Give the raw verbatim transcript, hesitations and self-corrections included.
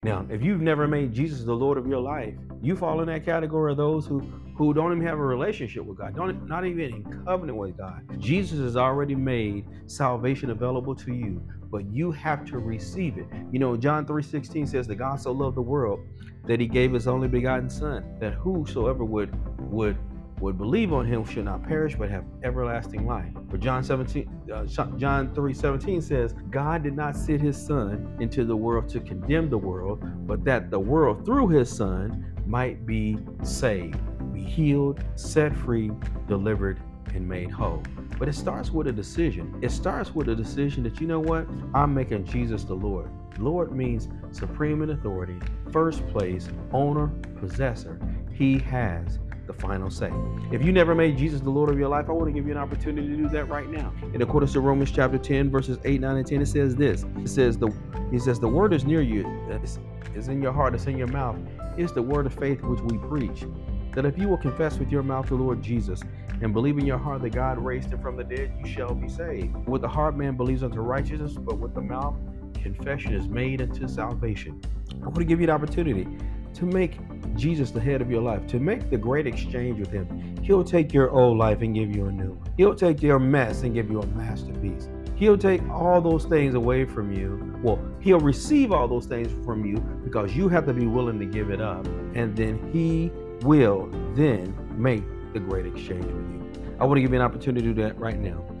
Now, if you've never made Jesus the Lord of your life, you fall in that category of those who who don't even have a relationship with God, don't not even in covenant with God. Jesus has already made salvation available to you, but you have to receive it. You know, John three sixteen says that God so loved the world that he gave his only begotten son, that whosoever would would would believe on him should not perish but have everlasting life. But John seventeen, uh, John three seventeen says, God did not send his son into the world to condemn the world, but that the world through his son might be saved, be healed, set free, delivered, and made whole. But it starts with a decision. It starts with a decision that, you know what? I'm making Jesus the Lord. Lord means supreme in authority, first place, owner, possessor. He has the final say. If you never made Jesus the Lord of your life, I want to give you an opportunity to do that right now. In accordance to Romans chapter ten, verses eight, nine, and ten, it says this. It says the He says the word is near you, it's, it's in your heart, it's in your mouth. It's the word of faith which we preach. That if you will confess with your mouth the Lord Jesus and believe in your heart that God raised him from the dead, you shall be saved. With the heart man believes unto righteousness, but with the mouth confession is made unto salvation. I want to give you the opportunity to make Jesus the head of your life, to make the great exchange with him. He'll take your old life and give you a new one. He'll take your mess and give you a masterpiece. He'll take all those things away from you. Well, he'll receive all those things from you because you have to be willing to give it up. And then he will then make the great exchange with you. I want to give you an opportunity to do that right now.